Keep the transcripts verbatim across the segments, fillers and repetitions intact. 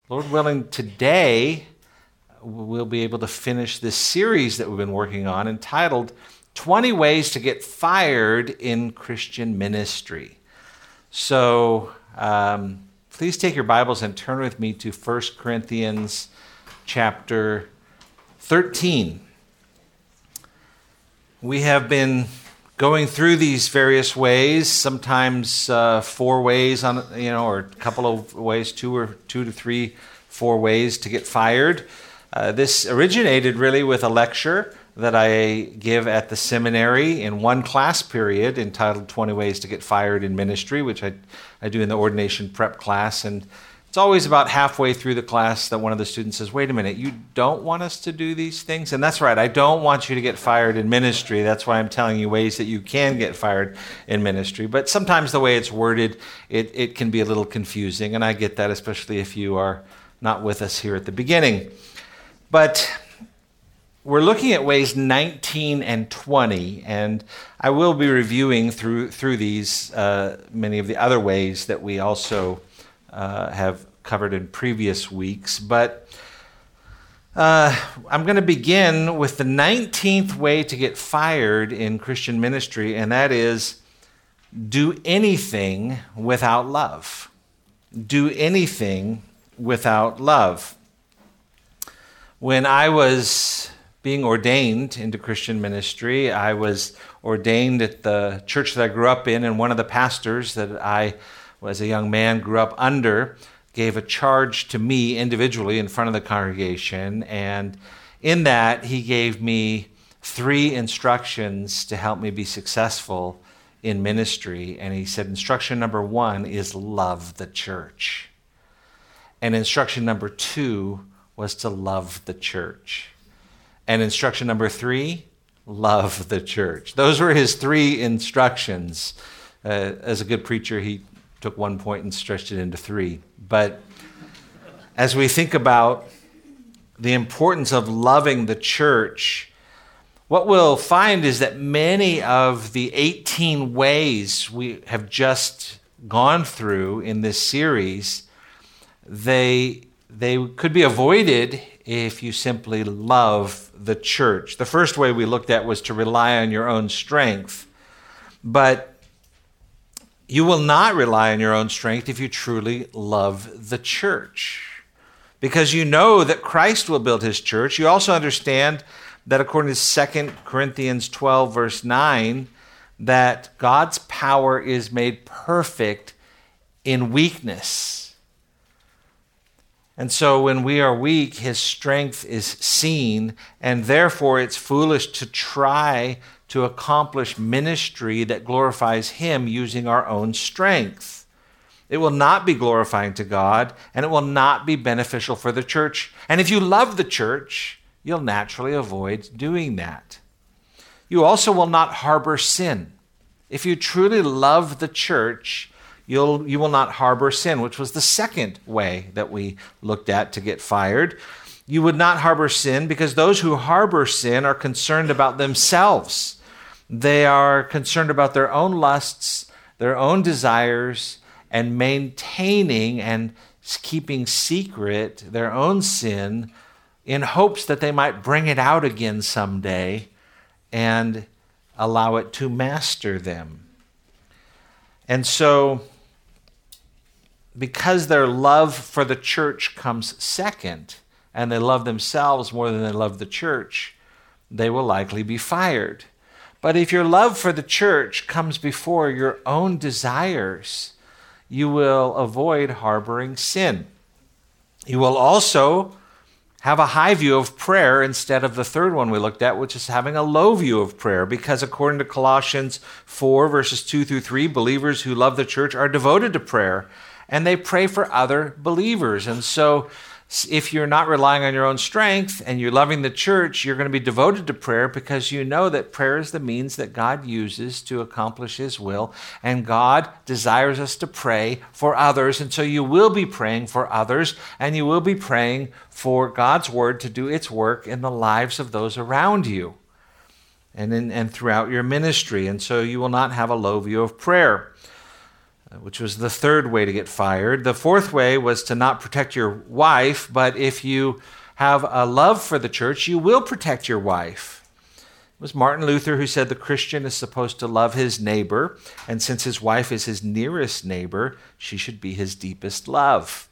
Lord willing, today we'll be able to finish this series that we've been working on entitled twenty Ways to Get Fired in Christian Ministry. So um, please take your Bibles and turn with me to First Corinthians chapter thirteen. We have been going through these various ways, sometimes uh, four ways on, you know, or a couple of ways, two or two to three, four ways to get fired. Uh, this originated really with a lecture that I give at the seminary in one class period entitled twenty Ways to Get Fired in Ministry, which I, I do in the ordination prep class. And it's always about halfway through the class that one of the students says, wait a minute, you don't want us to do these things? And that's right, I don't want you to get fired in ministry. That's why I'm telling you ways that you can get fired in ministry. But sometimes the way it's worded, it, it can be a little confusing, and I get that, especially if you are not with us here at the beginning. But we're looking at ways nineteen and twenty, and I will be reviewing through through these uh, many of the other ways that we also uh, have covered in previous weeks. But uh, I'm going to begin with the nineteenth way to get fired in Christian ministry, and that is do anything without love. Do anything without love. When I was being ordained into Christian ministry, I was ordained at the church that I grew up in, and one of the pastors that I, as a young man, grew up under gave a charge to me individually in front of the congregation, and in that he gave me three instructions to help me be successful in ministry. And he said, instruction number one is love the church. And instruction number two was to love the church. And instruction number three, love the church. Those were his three instructions. Uh, as a good preacher, he took one point and stretched it into three. But as we think about the importance of loving the church, what we'll find is that many of the eighteen ways we have just gone through in this series, they They could be avoided if you simply love the church. The first way we looked at was to rely on your own strength. But you will not rely on your own strength if you truly love the church, because you know that Christ will build his church. You also understand that according to Second Corinthians twelve, verse nine, that God's power is made perfect in weakness. And so when we are weak, his strength is seen, and therefore it's foolish to try to accomplish ministry that glorifies him using our own strength. It will not be glorifying to God, and it will not be beneficial for the church. And if you love the church, you'll naturally avoid doing that. You also will not harbor sin. If you truly love the church, You'll, you will not harbor sin, which was the second way that we looked at to get fired. You would not harbor sin because those who harbor sin are concerned about themselves. They are concerned about their own lusts, their own desires, and maintaining and keeping secret their own sin in hopes that they might bring it out again someday and allow it to master them. And so, because their love for the church comes second, and they love themselves more than they love the church, they will likely be fired. But if your love for the church comes before your own desires, you will avoid harboring sin. You will also have a high view of prayer instead of the third one we looked at, which is having a low view of prayer, because according to Colossians four, verses two through three, believers who love the church are devoted to prayer, and they pray for other believers. And so if you're not relying on your own strength and you're loving the church, you're going to be devoted to prayer because you know that prayer is the means that God uses to accomplish his will, and God desires us to pray for others. And so you will be praying for others, and you will be praying for God's word to do its work in the lives of those around you and in, and throughout your ministry. And so you will not have a low view of prayer. which was the third way to get fired. The fourth way was to not protect your wife, but if you have a love for the church, you will protect your wife. It was Martin Luther who said the Christian is supposed to love his neighbor, and since his wife is his nearest neighbor, she should be his deepest love.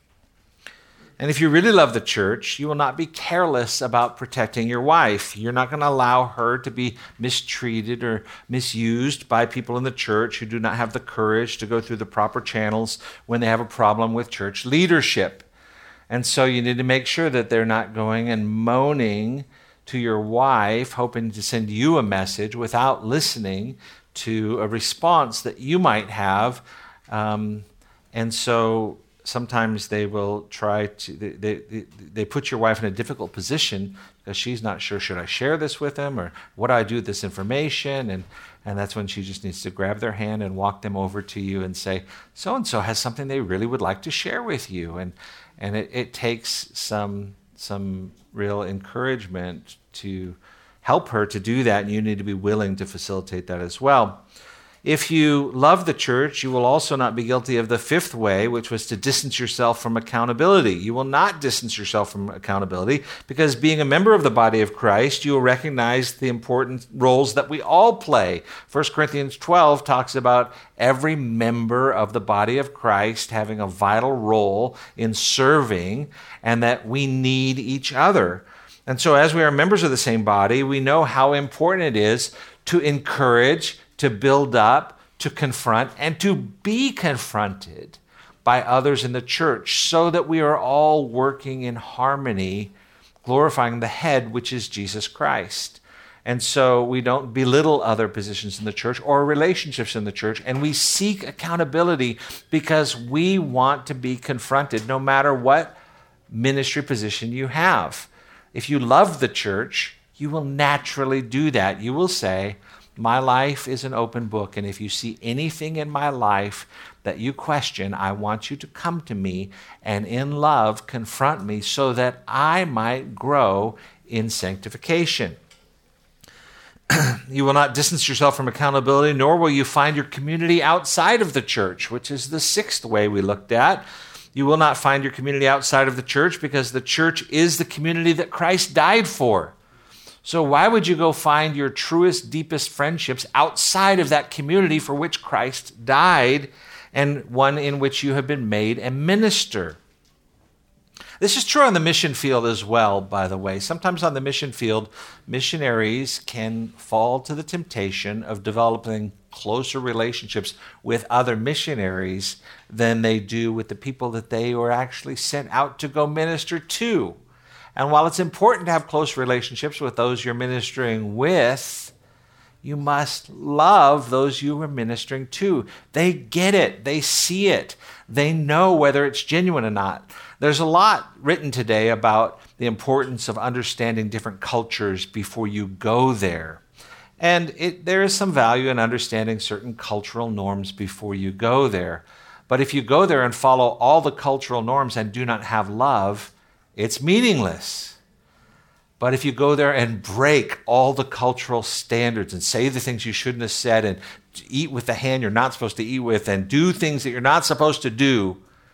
And if you really love the church, you will not be careless about protecting your wife. You're not going to allow her to be mistreated or misused by people in the church who do not have the courage to go through the proper channels when they have a problem with church leadership. And so you need to make sure that they're not going and moaning to your wife, hoping to send you a message without listening to a response that you might have. Um, and so sometimes they will try to, they, they, they put your wife in a difficult position because she's not sure, should I share this with him or what do I do with this information? And, and that's when she just needs to grab their hand and walk them over to you and say, so-and-so has something they really would like to share with you. And, and it, it takes some, some real encouragement to help her to do that, and you need to be willing to facilitate that as well. If you love the church, you will also not be guilty of the fifth way, which was to distance yourself from accountability. You will not distance yourself from accountability because being a member of the body of Christ, you will recognize the important roles that we all play. First Corinthians twelve talks about every member of the body of Christ having a vital role in serving and that we need each other. And so as we are members of the same body, we know how important it is to encourage, to build up, to confront, and to be confronted by others in the church so that we are all working in harmony, glorifying the head, which is Jesus Christ. And so we don't belittle other positions in the church or relationships in the church, and we seek accountability because we want to be confronted no matter what ministry position you have. If you love the church, you will naturally do that. You will say, my life is an open book, and if you see anything in my life that you question, I want you to come to me and in love confront me so that I might grow in sanctification. You will not distance yourself from accountability, nor will you find your community outside of the church, which is the sixth way we looked at. You will not find your community outside of the church because the church is the community that Christ died for. So why would you go find your truest, deepest friendships outside of that community for which Christ died and one in which you have been made a minister? This is true on the mission field as well, by the way. Sometimes on the mission field, missionaries can fall to the temptation of developing closer relationships with other missionaries than they do with the people that they were actually sent out to go minister to. And while it's important to have close relationships with those you're ministering with, you must love those you are ministering to. They get it. They see it. They know whether it's genuine or not. There's a lot written today about the importance of understanding different cultures before you go there. And it, there is some value in understanding certain cultural norms before you go there. But if you go there and follow all the cultural norms and do not have love, it's meaningless. But if you go there and break all the cultural standards and say the things you shouldn't have said and eat with the hand you're not supposed to eat with and do things that you're not supposed to do,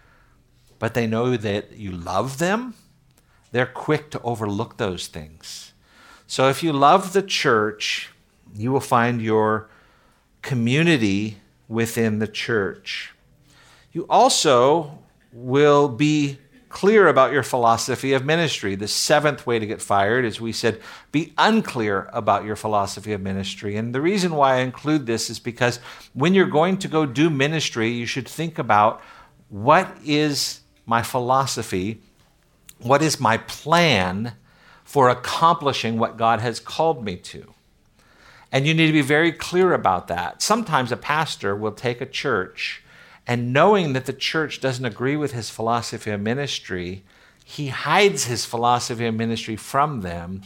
but they know that you love them, they're quick to overlook those things. So if you love the church, you will find your community within the church. You also will be clear about your philosophy of ministry. The seventh way to get fired is, we said, be unclear about your philosophy of ministry. And the reason why I include this is because when you're going to go do ministry, you should think about, what is my philosophy? What is my plan for accomplishing what God has called me to? And you need to be very clear about that. Sometimes a pastor will take a church, and knowing that the church doesn't agree with his philosophy of ministry, he hides his philosophy of ministry from them,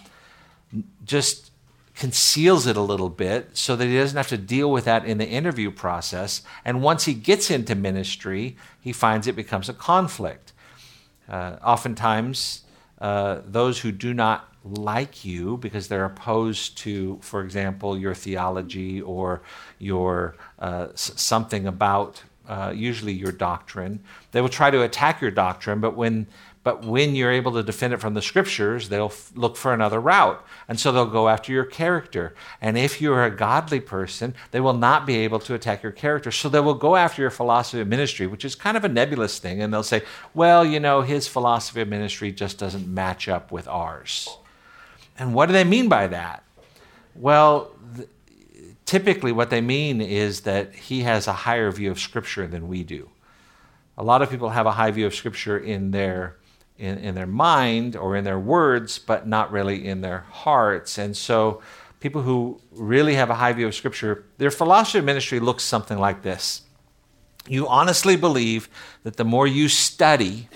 just conceals it a little bit so that he doesn't have to deal with that in the interview process. And once he gets into ministry, he finds it becomes a conflict. Uh, oftentimes, uh, those who do not like you because they're opposed to, for example, your theology or your uh, s- something about uh, usually your doctrine. They will try to attack your doctrine, but when but when you're able to defend it from the scriptures, they'll f- look for another route. And so they'll go after your character. And if you're a godly person, they will not be able to attack your character. So they will go after your philosophy of ministry, which is kind of a nebulous thing. And they'll say, well, you know, his philosophy of ministry just doesn't match up with ours. And what do they mean by that? Well, th- typically what they mean is that he has a higher view of Scripture than we do. A lot of people have a high view of Scripture in their in, in their mind or in their words, but not really in their hearts. And so people who really have a high view of Scripture, their philosophy of ministry looks something like this. You honestly believe that the more you study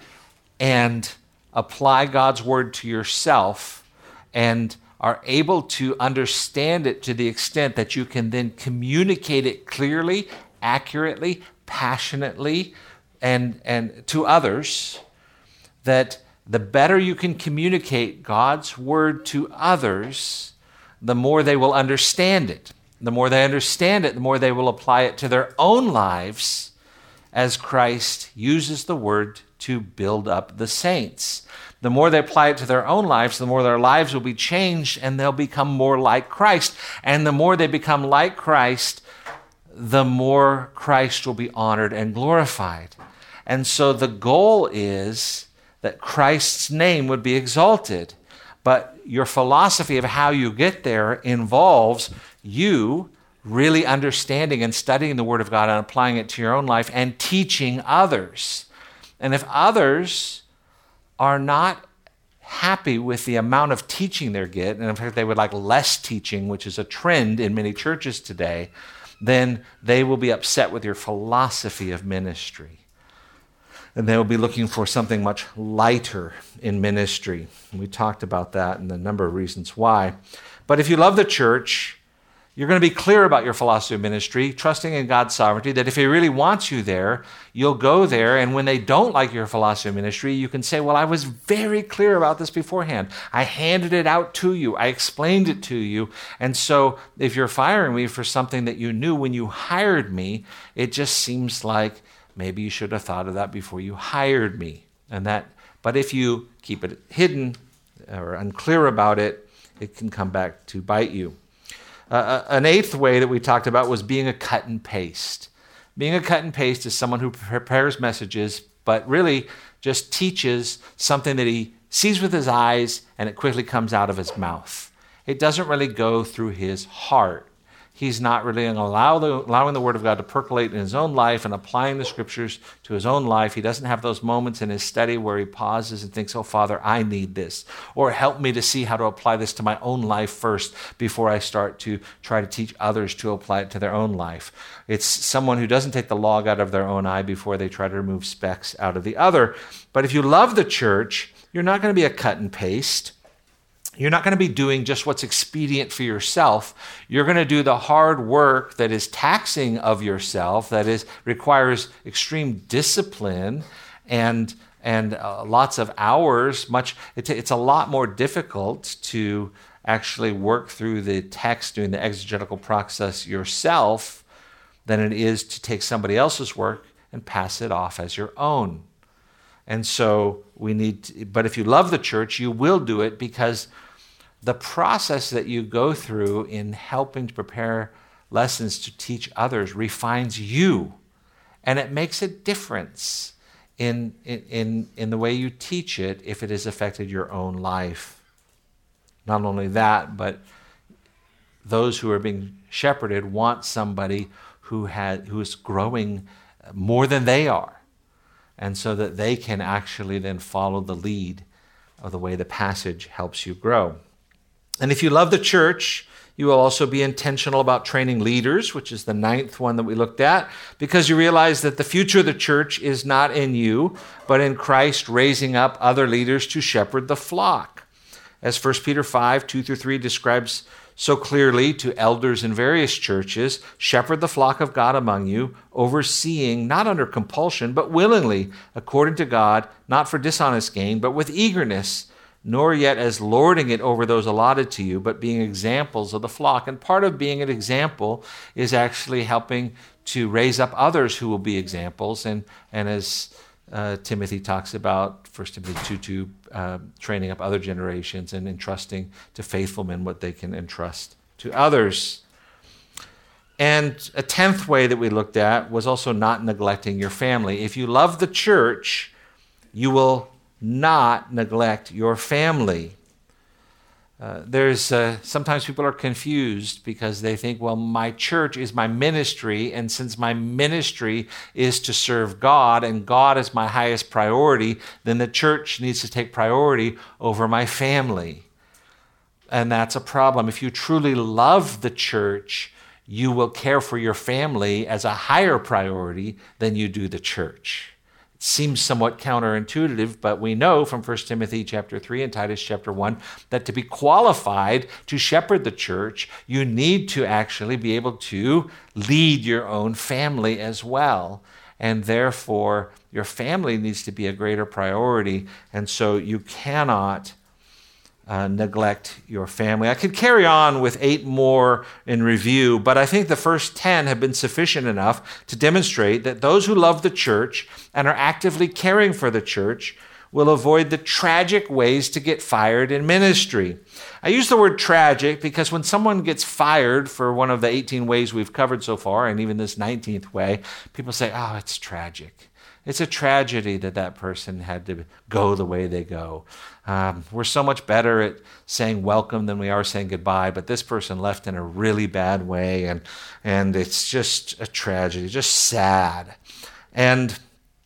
and apply God's word to yourself and are able to understand it to the extent that you can then communicate it clearly, accurately, passionately, and, and to others, that the better you can communicate God's word to others, the more they will understand it. The more they understand it, the more they will apply it to their own lives as Christ uses the word to build up the saints. The more they apply it to their own lives, the more their lives will be changed and they'll become more like Christ. And the more they become like Christ, the more Christ will be honored and glorified. And so the goal is that Christ's name would be exalted. But your philosophy of how you get there involves you really understanding and studying the Word of God and applying it to your own life and teaching others. And if others are not happy with the amount of teaching they get, and in fact they would like less teaching, which is a trend in many churches today, then they will be upset with your philosophy of ministry. And they will be looking for something much lighter in ministry. And we talked about that and a number of reasons why. But if you love the church, you're going to be clear about your philosophy of ministry, trusting in God's sovereignty, that if he really wants you there, you'll go there. And when they don't like your philosophy of ministry, you can say, well, I was very clear about this beforehand. I handed it out to you. I explained it to you. And so if you're firing me for something that you knew when you hired me, it just seems like maybe you should have thought of that before you hired me. And that, but if you keep it hidden or unclear about it, it can come back to bite you. Uh, an eighth way that we talked about was being a cut and paste. Being a cut and paste is someone who prepares messages, but really just teaches something that he sees with his eyes and it quickly comes out of his mouth. It doesn't really go through his heart. He's not really allow the, allowing the Word of God to percolate in his own life and applying the Scriptures to his own life. He doesn't have those moments in his study where he pauses and thinks, oh, Father, I need this. Or help me to see how to apply this to my own life first before I start to try to teach others to apply it to their own life. It's someone who doesn't take the log out of their own eye before they try to remove specks out of the other. But if you love the church, you're not going to be a cut and paste. You're not going to be doing just what's expedient for yourself. You're going to do the hard work that is taxing of yourself, that is requires extreme discipline and and uh, lots of hours. Much it, it's a lot more difficult to actually work through the text, doing the exegetical process yourself, than it is to take somebody else's work and pass it off as your own. And so we need, to, but if you love the church, you will do it because the process that you go through in helping to prepare lessons to teach others refines you. And it makes a difference in, in, in the way you teach it if it has affected your own life. Not only that, but those who are being shepherded want somebody who had, who is growing more than they are. And so that they can actually then follow the lead of the way the passage helps you grow. And if you love the church, you will also be intentional about training leaders, which is the ninth one that we looked at, because you realize that the future of the church is not in you, but in Christ raising up other leaders to shepherd the flock. As First Peter five, two through three describes so clearly to elders in various churches, shepherd the flock of God among you, overseeing, not under compulsion, but willingly, according to God, not for dishonest gain, but with eagerness, nor yet as lording it over those allotted to you, but being examples of the flock. And part of being an example is actually helping to raise up others who will be examples. And, and as uh, Timothy talks about, First Timothy two two, uh, training up other generations and entrusting to faithful men what they can entrust to others. And a tenth way that we looked at was also not neglecting your family. If you love the church, you will not neglect your family. Uh, there's uh, sometimes people are confused because they think, well, my church is my ministry, and since my ministry is to serve God and God is my highest priority, then the church needs to take priority over my family. And that's a problem. If you truly love the church, you will care for your family as a higher priority than you do the church. It seems somewhat counterintuitive, but we know from First Timothy chapter three and Titus chapter one that to be qualified to shepherd the church, you need to actually be able to lead your own family as well. And therefore, your family needs to be a greater priority. And so you cannot Uh, neglect your family. I could carry on with eight more in review, but I think the first ten have been sufficient enough to demonstrate that those who love the church and are actively caring for the church will avoid the tragic ways to get fired in ministry. I use the word tragic because when someone gets fired for one of the eighteen ways we've covered so far, and even this nineteenth way, people say, oh, it's tragic. It's a tragedy that that person had to go the way they go. Um, we're so much better at saying welcome than we are saying goodbye, but this person left in a really bad way, and and it's just a tragedy, just sad. And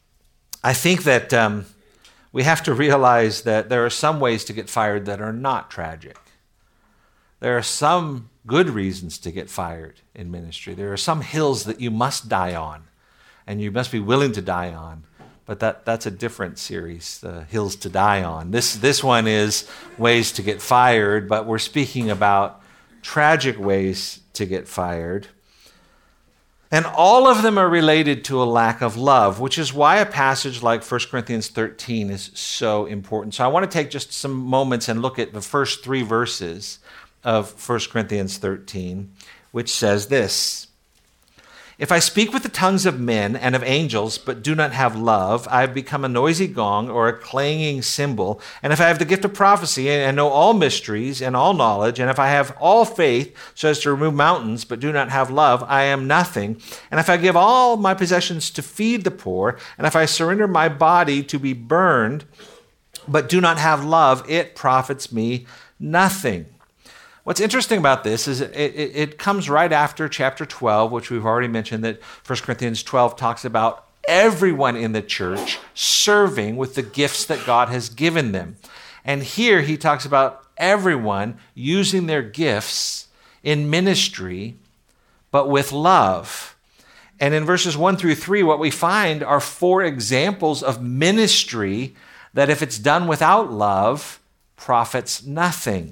I think that um, we have to realize that there are some ways to get fired that are not tragic. There are some good reasons to get fired in ministry. There are some hills that you must die on, and you must be willing to die on. But that, that's a different series, the Hills to Die On. This, this one is ways to get fired, but we're speaking about tragic ways to get fired. And all of them are related to a lack of love, which is why a passage like First Corinthians thirteen is so important. So I want to take just some moments and look at the first three verses of First Corinthians thirteen, which says this: If I speak with the tongues of men and of angels, but do not have love, I have become a noisy gong or a clanging cymbal. And if I have the gift of prophecy and know all mysteries and all knowledge, and if I have all faith so as to remove mountains, but do not have love, I am nothing. And if I give all my possessions to feed the poor, and if I surrender my body to be burned, but do not have love, it profits me nothing. What's interesting about this is it, it, it comes right after chapter twelve, which we've already mentioned, that First Corinthians twelve talks about everyone in the church serving with the gifts that God has given them. And here he talks about everyone using their gifts in ministry, but with love. And in verses one through three, what we find are four examples of ministry that, if it's done without love, profits nothing.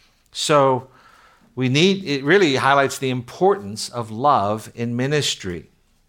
So we need, it really highlights the importance of love in ministry.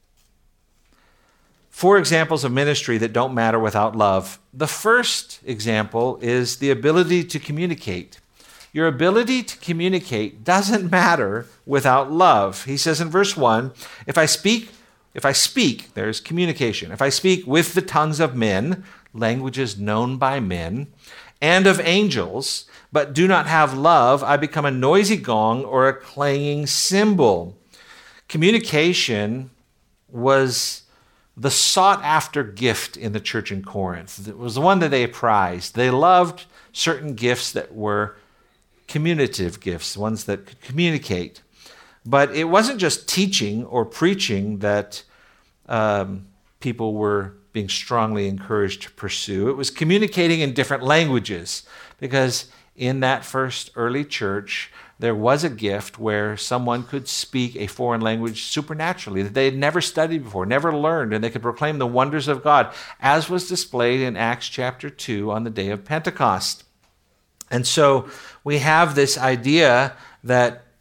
Four examples of ministry that don't matter without love. The first example is the ability to communicate. Your ability to communicate doesn't matter without love. He says in verse one, if I speak, if I speak, there's communication. If I speak with the tongues of men, languages known by men, and of angels, but do not have love, I become a noisy gong or a clanging cymbal. Communication was the sought-after gift in the church in Corinth. It was the one that they prized. They loved certain gifts that were communicative gifts, ones that could communicate. But it wasn't just teaching or preaching that um, people were being strongly encouraged to pursue. It was communicating in different languages, because in that first early church, there was a gift where someone could speak a foreign language supernaturally that they had never studied before, never learned, and they could proclaim the wonders of God, as was displayed in Acts chapter two on the day of Pentecost. And so we have this idea that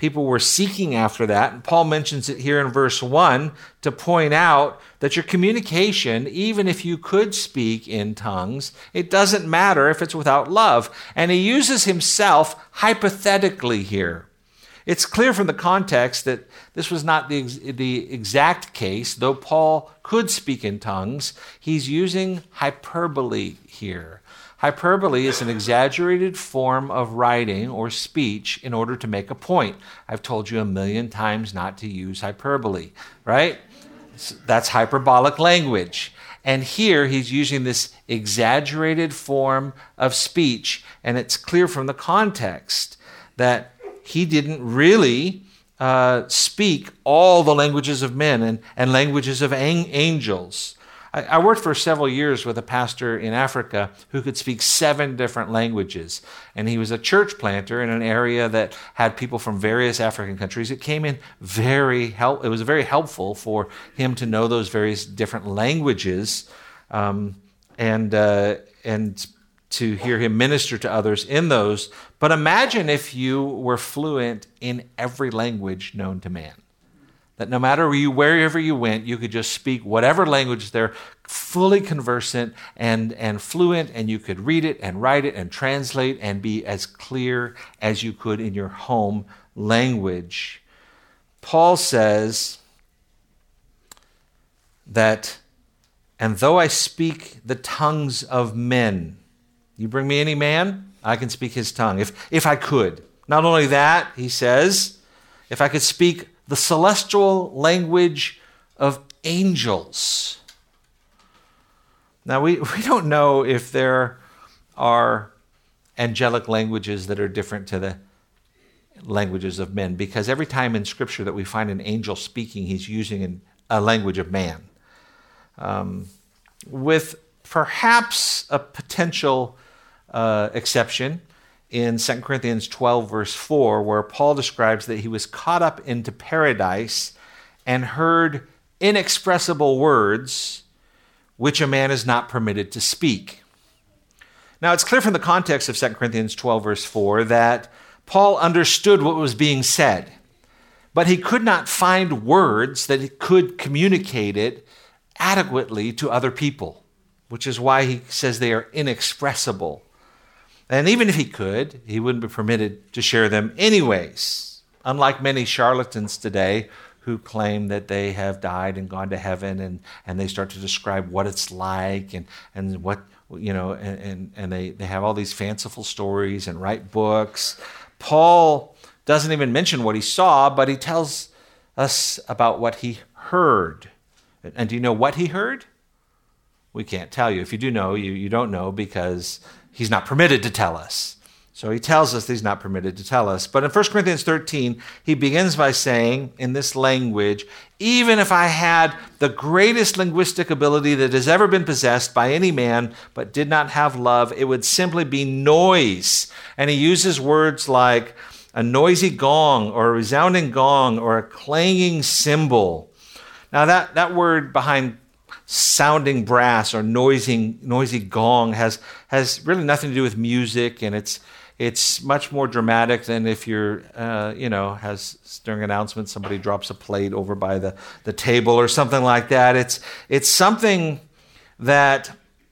people were seeking after that. And Paul mentions it here in verse one to point out that your communication, even if you could speak in tongues, it doesn't matter if it's without love. And he uses himself hypothetically here. It's clear from the context that this was not the, the exact case. Though Paul could speak in tongues, he's using hyperbole here. Hyperbole is an exaggerated form of writing or speech in order to make a point. I've told you a million times not to use hyperbole, right? That's hyperbolic language. And here he's using this exaggerated form of speech, and it's clear from the context that he didn't really uh, speak all the languages of men and, and languages of an- angels. I worked for several years with a pastor in Africa who could speak seven different languages. And he was a church planter in an area that had people from various African countries. It came in very help. It was very helpful for him to know those various different languages um, and uh, and to hear him minister to others in those. But imagine if you were fluent in every language known to man. That no matter where you, wherever you went, you could just speak whatever language they're fully conversant and, and fluent, and you could read it and write it and translate and be as clear as you could in your home language. Paul says that, and though I speak the tongues of men, you bring me any man, I can speak his tongue, if, if I could. Not only that, he says, if I could speak the celestial language of angels. Now, we, we don't know if there are angelic languages that are different to the languages of men, because every time in Scripture that we find an angel speaking, he's using an, a language of man. Um, with perhaps a potential uh, exception, in Second Corinthians twelve, verse four, where Paul describes that he was caught up into paradise and heard inexpressible words which a man is not permitted to speak. Now, it's clear from the context of Second Corinthians twelve, verse four, that Paul understood what was being said, but he could not find words that could communicate it adequately to other people, which is why he says they are inexpressible. And even if he could, he wouldn't be permitted to share them anyways. Unlike many charlatans today who claim that they have died and gone to heaven, and, and they start to describe what it's like and, and what, you know, and, and, and they, they have all these fanciful stories and write books. Paul doesn't even mention what he saw, but he tells us about what he heard. And do you know what he heard? We can't tell you. If you do know, you, you don't know because he's not permitted to tell us. So he tells us that he's not permitted to tell us. But in First Corinthians thirteen, he begins by saying in this language, even if I had the greatest linguistic ability that has ever been possessed by any man, but did not have love, it would simply be noise. And he uses words like a noisy gong or a resounding gong or a clanging cymbal. Now that, that word behind sounding brass or noisy, noisy gong has, has really nothing to do with music, and it's it's much more dramatic than if you're, uh, you know, has during announcements somebody drops a plate over by the, the table or something like that. It's it's something that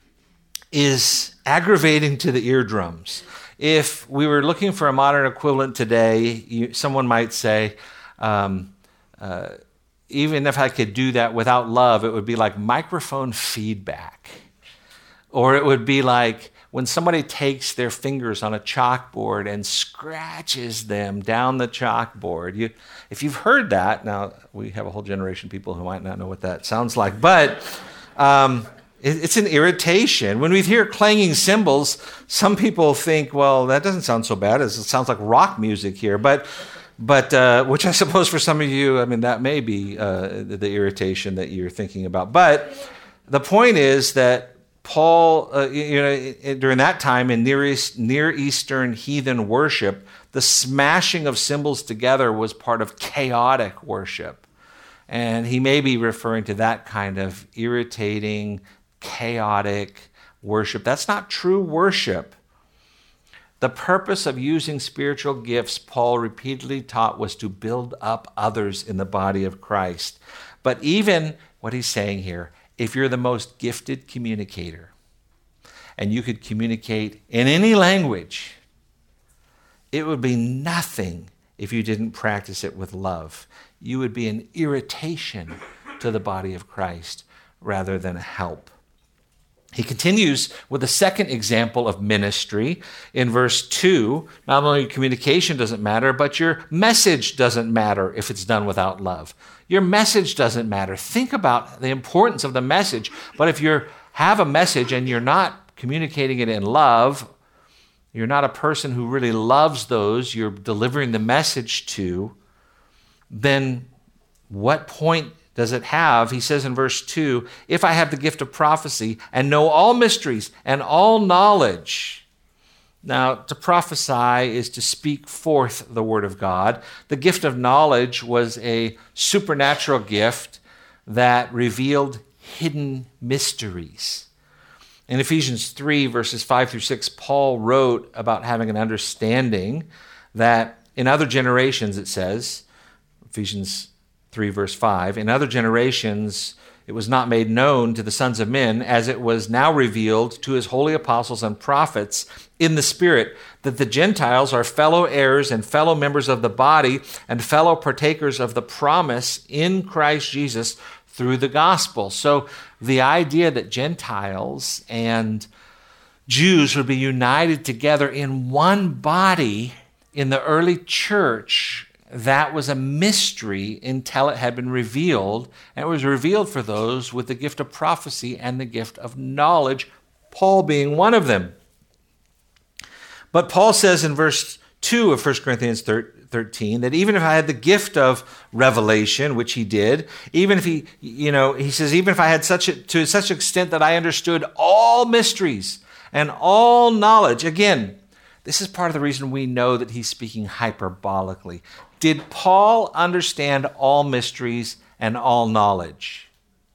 is aggravating to the eardrums. If we were looking for a modern equivalent today, you, someone might say, um, uh, even if I could do that without love, it would be like microphone feedback. Or it would be like when somebody takes their fingers on a chalkboard and scratches them down the chalkboard. You, if you've heard that, now we have a whole generation of people who might not know what that sounds like, but um, it, it's an irritation. When we hear clanging cymbals, some people think, well, that doesn't sound so bad. It sounds like rock music here, but But uh, which I suppose for some of you, I mean, that may be uh, the, the irritation that you're thinking about. But the point is that Paul, uh, you know, during that time in Near, East, Near Eastern heathen worship, the smashing of cymbals together was part of chaotic worship. And he may be referring to that kind of irritating, chaotic worship. That's not true worship. The purpose of using spiritual gifts, Paul repeatedly taught, was to build up others in the body of Christ. But even what he's saying here, if you're the most gifted communicator and you could communicate in any language, it would be nothing if you didn't practice it with love. You would be an irritation to the body of Christ rather than a help. He continues with a second example of ministry in verse two. Not only communication doesn't matter, but your message doesn't matter if it's done without love. Your message doesn't matter. Think about the importance of the message. But if you have a message and you're not communicating it in love, you're not a person who really loves those you're delivering the message to, then what point does it have? He says in verse two, if I have the gift of prophecy and know all mysteries and all knowledge. Now, to prophesy is to speak forth the word of God. The gift of knowledge was a supernatural gift that revealed hidden mysteries. In Ephesians three, verses five through six, Paul wrote about having an understanding that in other generations, it says, Ephesians three, verse five, in other generations, it was not made known to the sons of men, as it was now revealed to his holy apostles and prophets in the Spirit, that the Gentiles are fellow heirs and fellow members of the body and fellow partakers of the promise in Christ Jesus through the gospel. So the idea that Gentiles and Jews would be united together in one body in the early church, that was a mystery until it had been revealed. And it was revealed for those with the gift of prophecy and the gift of knowledge, Paul being one of them. But Paul says in verse two of First Corinthians thirteen that even if I had the gift of revelation, which he did, even if he, you know, he says, even if I had such a, to such extent that I understood all mysteries and all knowledge, again, this is part of the reason we know that he's speaking hyperbolically. Did Paul understand all mysteries and all knowledge?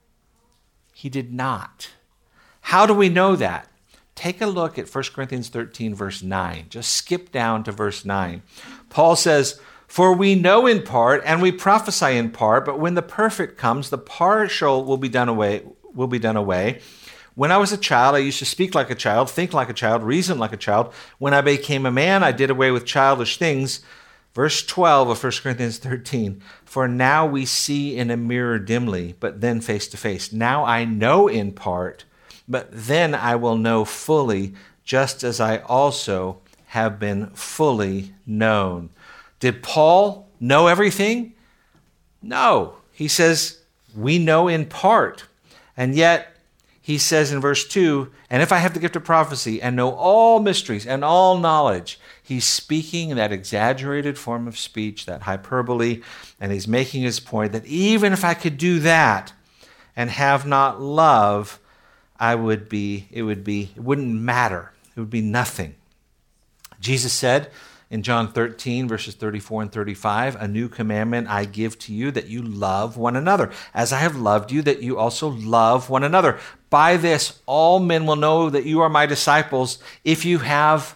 He did not. How do we know that? Take a look at First Corinthians thirteen, verse nine. Just skip down to verse nine. Paul says, for we know in part and we prophesy in part, but when the perfect comes, the partial will be done away, will be done away. When I was a child, I used to speak like a child, think like a child, reason like a child. When I became a man, I did away with childish things. Verse twelve of First Corinthians thirteen, for now we see in a mirror dimly, but then face to face. Now I know in part, but then I will know fully, just as I also have been fully known. Did Paul know everything? No. He says, we know in part. And yet, he says in verse two, and if I have the gift of prophecy and know all mysteries and all knowledge, he's speaking in that exaggerated form of speech, that hyperbole, and he's making his point that even if I could do that and have not love, I would be, it would be, it wouldn't matter. It would be nothing. Jesus said in John thirteen, verses thirty-four and thirty-five, a new commandment I give to you, that you love one another. As I have loved you, that you also love one another. By this, all men will know that you are my disciples if you have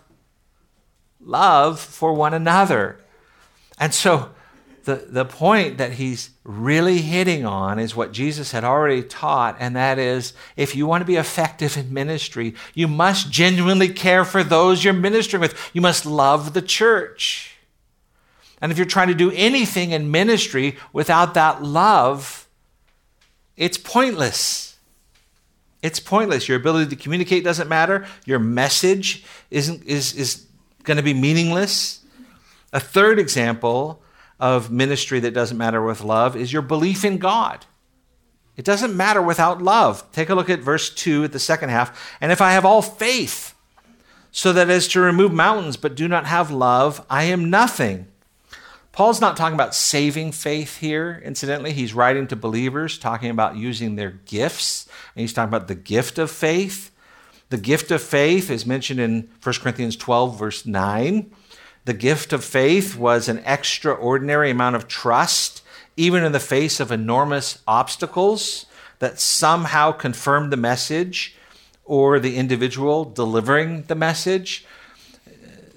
love for one another. And so the, the point that he's really hitting on is what Jesus had already taught, and that is, if you want to be effective in ministry, you must genuinely care for those you're ministering with. You must love the church. And if you're trying to do anything in ministry without that love, it's pointless. It's pointless. Your ability to communicate doesn't matter. Your message isn't is is going to be meaningless. A third example of ministry that doesn't matter with love is your belief in God. It doesn't matter without love. Take a look at verse two at the second half. And if I have all faith, so that as to remove mountains, but do not have love, I am nothing. Paul's not talking about saving faith here, incidentally. He's writing to believers, talking about using their gifts. And he's talking about the gift of faith. The gift of faith is mentioned in First Corinthians twelve, verse nine. The gift of faith was an extraordinary amount of trust, even in the face of enormous obstacles, that somehow confirmed the message or the individual delivering the message.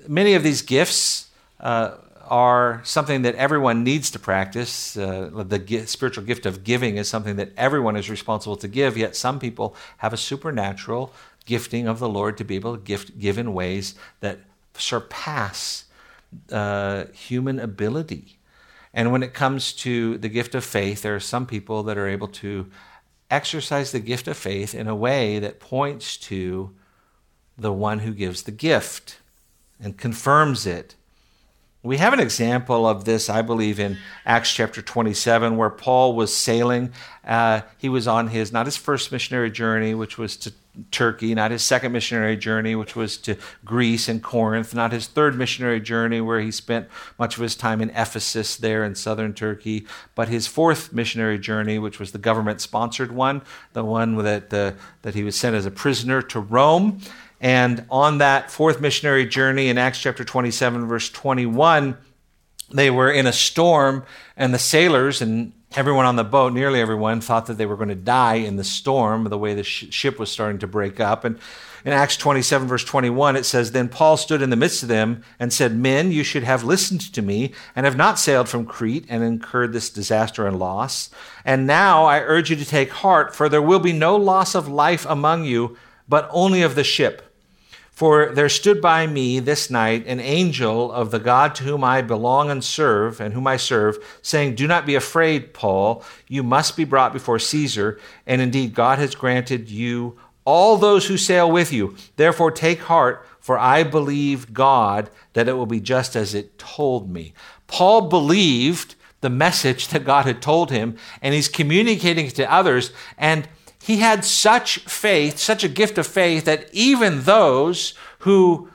many of these gifts uh, are something that everyone needs to practice. Uh, the gi- spiritual gift of giving is something that everyone is responsible to give, yet some people have a supernatural gifting of the Lord to be able to gift, give in ways that surpass uh, human ability. And when it comes to the gift of faith, there are some people that are able to exercise the gift of faith in a way that points to the one who gives the gift and confirms it. We have an example of this, I believe, in Acts chapter twenty-seven, where Paul was sailing. Uh, he was on his, not his first missionary journey, which was to Turkey, not his second missionary journey, which was to Greece and Corinth, not his third missionary journey, where he spent much of his time in Ephesus there in southern Turkey, but his fourth missionary journey, which was the government-sponsored one, the one that, uh, that he was sent as a prisoner to Rome. And on that fourth missionary journey in Acts chapter twenty-seven, verse twenty-one, they were in a storm, and the sailors and everyone on the boat, nearly everyone, thought that they were going to die in the storm, the way the sh- ship was starting to break up. And in Acts twenty-seven, verse twenty-one, it says, "Then Paul stood in the midst of them and said, 'Men, you should have listened to me and have not sailed from Crete and incurred this disaster and loss. And now I urge you to take heart, for there will be no loss of life among you, but only of the ship. For there stood by me this night an angel of the God to whom I belong and serve, and whom I serve, saying, Do not be afraid, Paul. You must be brought before Caesar, and indeed God has granted you all those who sail with you. Therefore take heart, for I believe God that it will be just as it told me.'" Paul believed the message that God had told him, and he's communicating it to others, and he had such faith, such a gift of faith, that even those who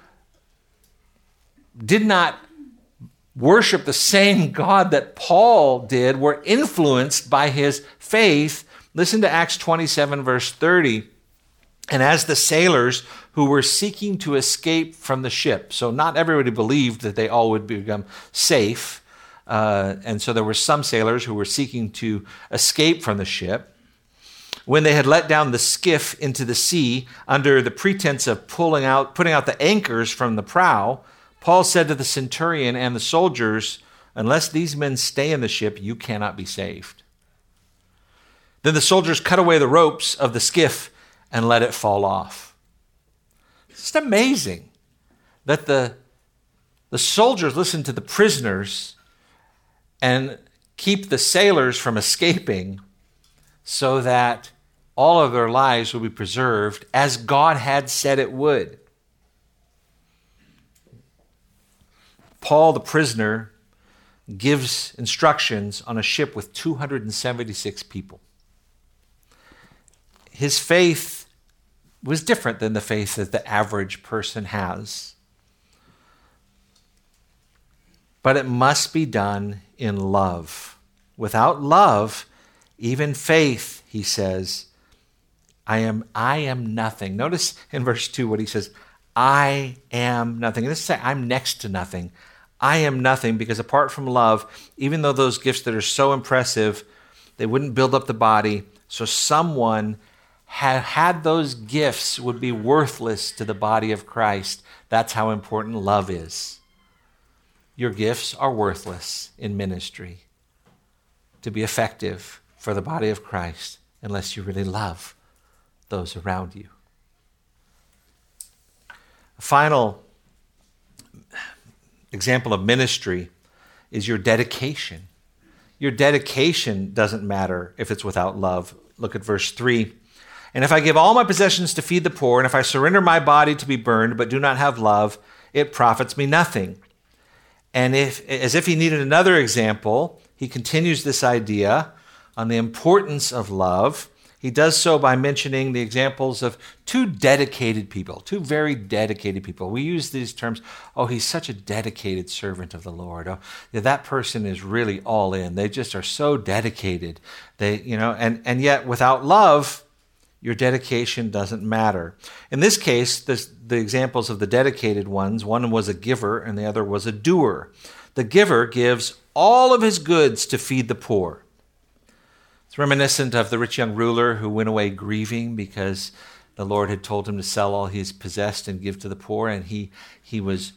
did not worship the same God that Paul did were influenced by his faith. Listen to Acts twenty-seven, verse thirty. "And as the sailors who were seeking to escape from the ship," so not everybody believed that they all would become safe, uh, and so there were some sailors who were seeking to escape from the ship. "When they had let down the skiff into the sea under the pretense of pulling out, putting out the anchors from the prow, Paul said to the centurion and the soldiers, 'Unless these men stay in the ship, you cannot be saved.' Then the soldiers cut away the ropes of the skiff and let it fall off." It's just amazing that the, the soldiers listen to the prisoners and keep the sailors from escaping, so that all of their lives will be preserved as God had said it would. Paul, the prisoner, gives instructions on a ship with two hundred seventy-six people. His faith was different than the faith that the average person has. But it must be done in love. Without love, even faith, he says, I am I am nothing. Notice in verse two what he says, I am nothing. And this is say, I'm next to nothing. I am nothing, because apart from love, even though those gifts that are so impressive, they wouldn't build up the body. So someone had had those gifts would be worthless to the body of Christ. That's how important love is. Your gifts are worthless in ministry to be effective for the body of Christ unless you really love those around you. A final example of ministry is your dedication. Your dedication doesn't matter if it's without love. Look at verse three. And if I give all my possessions to feed the poor, and if I surrender my body to be burned, but do not have love, it profits me nothing. And if, as if he needed another example, he continues this idea on the importance of love. He does so by mentioning the examples of two dedicated people, two very dedicated people. We use these terms, oh, he's such a dedicated servant of the Lord. Oh, yeah, that person is really all in. They just are so dedicated. They, you know, and, and yet without love, your dedication doesn't matter. In this case, this, the examples of the dedicated ones, one was a giver and the other was a doer. The giver gives all of his goods to feed the poor. It's reminiscent of the rich young ruler who went away grieving because the Lord had told him to sell all he possessed and give to the poor, and he, he was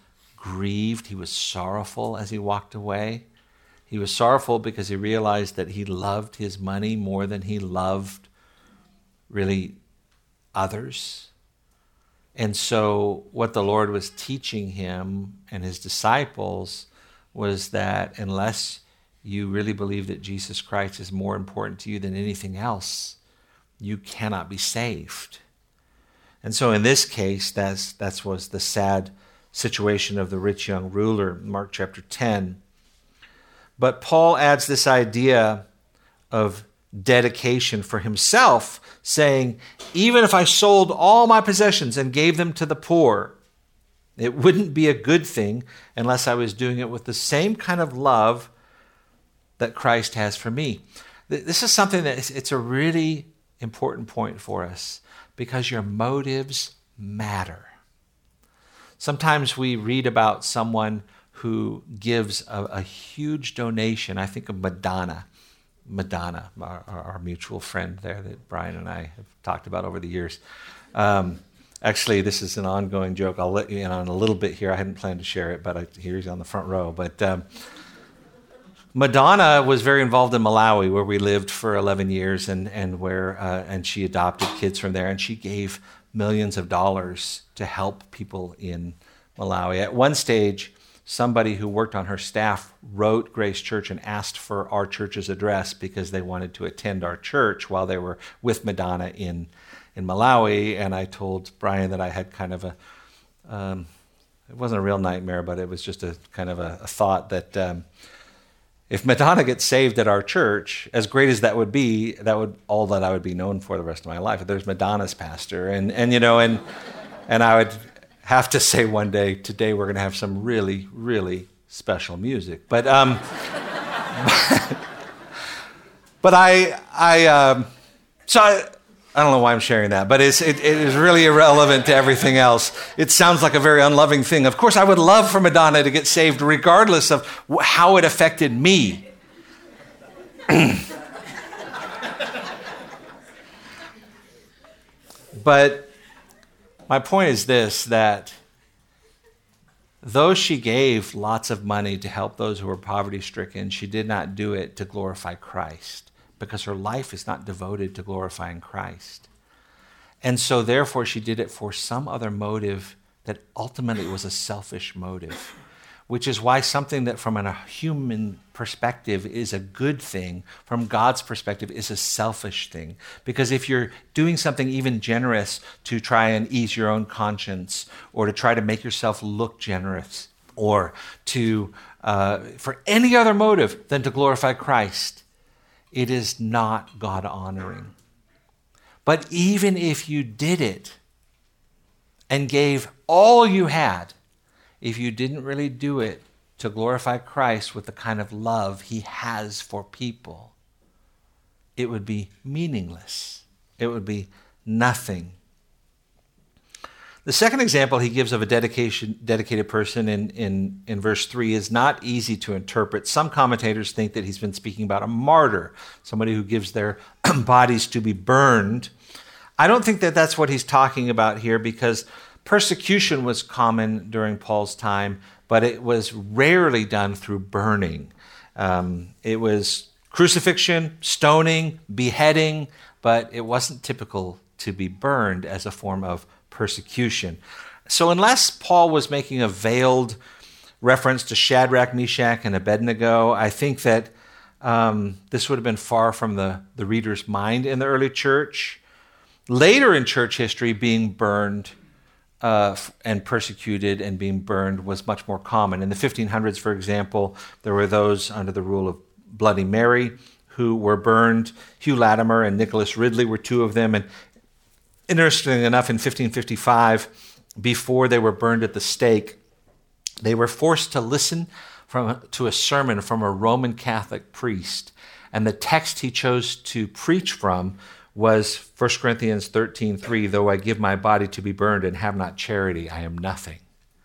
grieved. He was sorrowful as he walked away. He was sorrowful because he realized that he loved his money more than he loved really others. And so what the Lord was teaching him and his disciples was that unless you really believe that Jesus Christ is more important to you than anything else, you cannot be saved. And so in this case, that's that was the sad situation of the rich young ruler, Mark chapter ten. But Paul adds this idea of dedication for himself, saying, even if I sold all my possessions and gave them to the poor, it wouldn't be a good thing unless I was doing it with the same kind of love that Christ has for me. This is something that is, it's a really important point for us because your motives matter. Sometimes we read about someone who gives a, a huge donation. I think of Madonna. Madonna, our, our mutual friend there that Brian and I have talked about over the years. Um, actually, this is an ongoing joke. I'll let you in on a little bit here. I hadn't planned to share it, but I, here he's on the front row. But um, Madonna was very involved in Malawi, where we lived for eleven years, and and where uh, and she adopted kids from there, and she gave millions of dollars to help people in Malawi. At one stage, somebody who worked on her staff wrote Grace Church and asked for our church's address because they wanted to attend our church while they were with Madonna in, in Malawi. And I told Brian that I had kind of a, um, it wasn't a real nightmare, but it was just a kind of a, a thought that um, if Madonna gets saved at our church, as great as that would be, that would all that I would be known for the rest of my life. There's Madonna's pastor. And, and you know, and and I would have to say one day, today we're going to have some really, really special music. But um, but I, I um, so I, I don't know why I'm sharing that, but it's, it, it is really irrelevant to everything else. It sounds like a very unloving thing. Of course, I would love for Madonna to get saved regardless of how it affected me. But my point is this, that though she gave lots of money to help those who were poverty-stricken, she did not do it to glorify Christ because her life is not devoted to glorifying Christ. And so therefore she did it for some other motive that ultimately was a selfish motive, which is why something that from a human perspective is a good thing, from God's perspective is a selfish thing. Because if you're doing something even generous to try and ease your own conscience, or to try to make yourself look generous, or to uh, for any other motive than to glorify Christ, it is not God-honoring. But even if you did it and gave all you had, if you didn't really do it to glorify Christ with the kind of love he has for people, it would be meaningless. It would be nothing. The second example he gives of a dedication, dedicated person in, in, in verse three is not easy to interpret. Some commentators think that he's been speaking about a martyr, somebody who gives their bodies to be burned. I don't think that that's what he's talking about here, because persecution was common during Paul's time, but it was rarely done through burning. Um, it was crucifixion, stoning, beheading, but it wasn't typical to be burned as a form of persecution. So unless Paul was making a veiled reference to Shadrach, Meshach, and Abednego, I think that um, this would have been far from the, the reader's mind in the early church. Later in church history, being burned uh, and persecuted and being burned was much more common. In the fifteen hundreds, for example, there were those under the rule of Bloody Mary who were burned. Hugh Latimer and Nicholas Ridley were two of them. And interestingly enough, in fifteen fifty-five, before they were burned at the stake, they were forced to listen from, to a sermon from a Roman Catholic priest. And the text he chose to preach from was First Corinthians thirteen three, though I give my body to be burned and have not charity, I am nothing.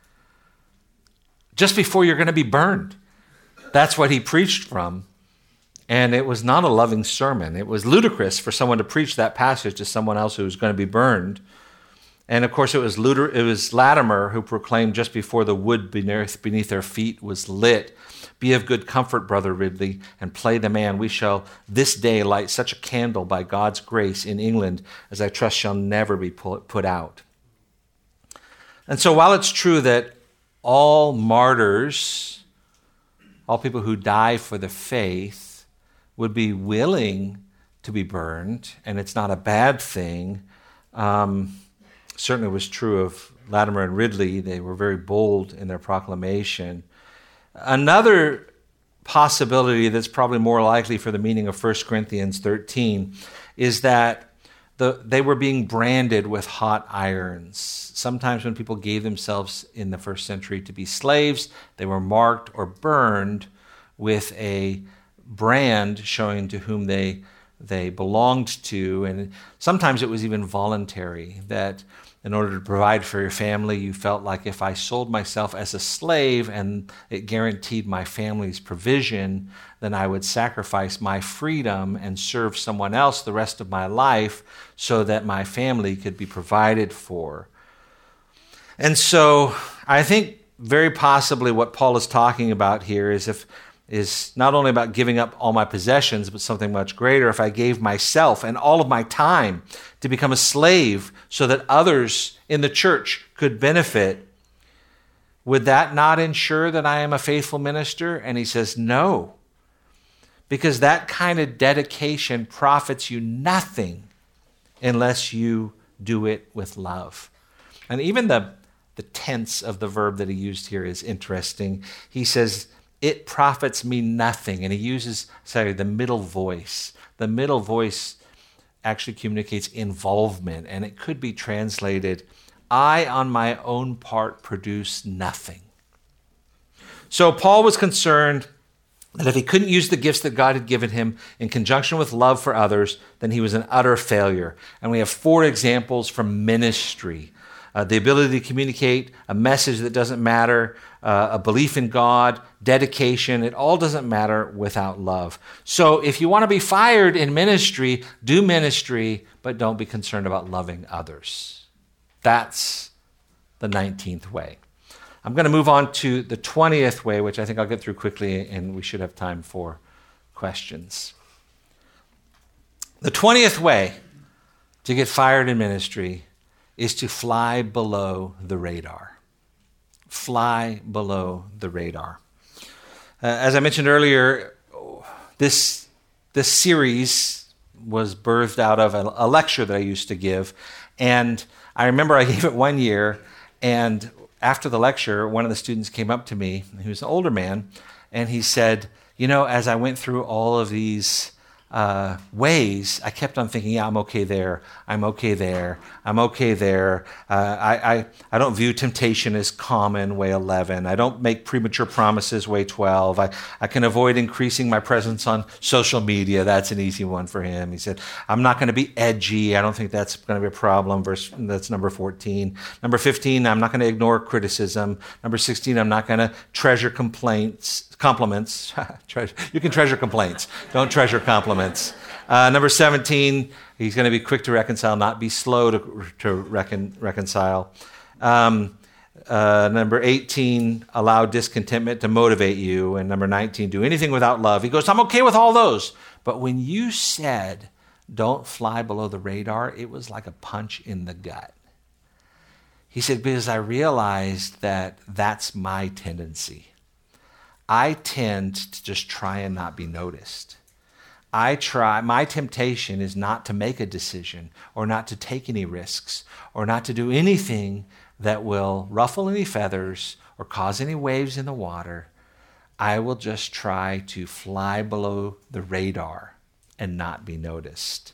Just before you're going to be burned. That's what he preached from. And it was not a loving sermon. It was ludicrous for someone to preach that passage to someone else who was going to be burned. And of course, it was Luther, it was Latimer who proclaimed just before the wood beneath, beneath their feet was lit, "Be of good comfort, Brother Ridley, and play the man. We shall this day light such a candle by God's grace in England as I trust shall never be put out." And so while it's true that all martyrs, all people who die for the faith, would be willing to be burned, and it's not a bad thing, um, certainly was true of Latimer and Ridley. They were very bold in their proclamation. Another possibility that's probably more likely for the meaning of First Corinthians thirteen is that the, they were being branded with hot irons. Sometimes when people gave themselves in the first century to be slaves, they were marked or burned with a brand showing to whom they, they belonged to. And sometimes it was even voluntary, that in order to provide for your family, you felt like if I sold myself as a slave and it guaranteed my family's provision, then I would sacrifice my freedom and serve someone else the rest of my life so that my family could be provided for. And so I think very possibly what Paul is talking about here is if is not only about giving up all my possessions, but something much greater. If I gave myself and all of my time to become a slave so that others in the church could benefit, would that not ensure that I am a faithful minister? And he says, no, because that kind of dedication profits you nothing unless you do it with love. And even the, the tense of the verb that he used here is interesting. He says, it profits me nothing. And he uses, sorry, the middle voice. The middle voice actually communicates involvement, and it could be translated, I on my own part produce nothing. So Paul was concerned that if he couldn't use the gifts that God had given him in conjunction with love for others, then he was an utter failure. And we have four examples from ministry. Uh, the ability to communicate a message that doesn't matter, uh, a belief in God, dedication, it all doesn't matter without love. So if you want to be fired in ministry, do ministry, but don't be concerned about loving others. That's the nineteenth way. I'm going to move on to the twentieth way, which I think I'll get through quickly, and we should have time for questions. The twentieth way to get fired in ministry is to fly below the radar. Fly below the radar. Uh, as I mentioned earlier, this, this series was birthed out of a, a lecture that I used to give. And I remember I gave it one year, and after the lecture, one of the students came up to me, he was an older man, and he said, you know, as I went through all of these Uh, ways, I kept on thinking, yeah, I'm okay there, I'm okay there, I'm okay there. Uh, I, I, I don't view temptation as common, way eleven. I don't make premature promises, way twelve. I, I can avoid increasing my presence on social media. That's an easy one for him. He said, I'm not going to be edgy. I don't think that's going to be a problem. Verse, that's number fourteen. Number fifteen, I'm not going to ignore criticism. Number sixteen, I'm not going to treasure complaints, compliments. You can treasure complaints. Don't treasure compliments. Uh, number seventeen, he's going to be quick to reconcile, not be slow to, to recon, reconcile. Um, uh, number eighteen, allow discontentment to motivate you. And number nineteen, do anything without love. He goes, I'm okay with all those. But when you said, don't fly below the radar, it was like a punch in the gut. He said, because I realized that that's my tendency. I tend to just try and not be noticed. I try, my temptation is not to make a decision or not to take any risks or not to do anything that will ruffle any feathers or cause any waves in the water. I will just try to fly below the radar and not be noticed.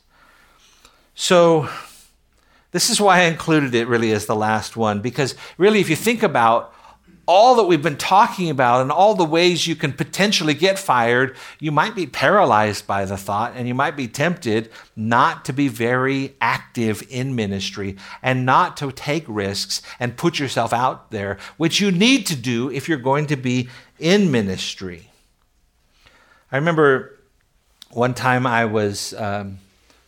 So this is why I included it really as the last one, because really if you think about all that we've been talking about and all the ways you can potentially get fired, you might be paralyzed by the thought and you might be tempted not to be very active in ministry and not to take risks and put yourself out there, which you need to do if you're going to be in ministry. I remember one time I was um,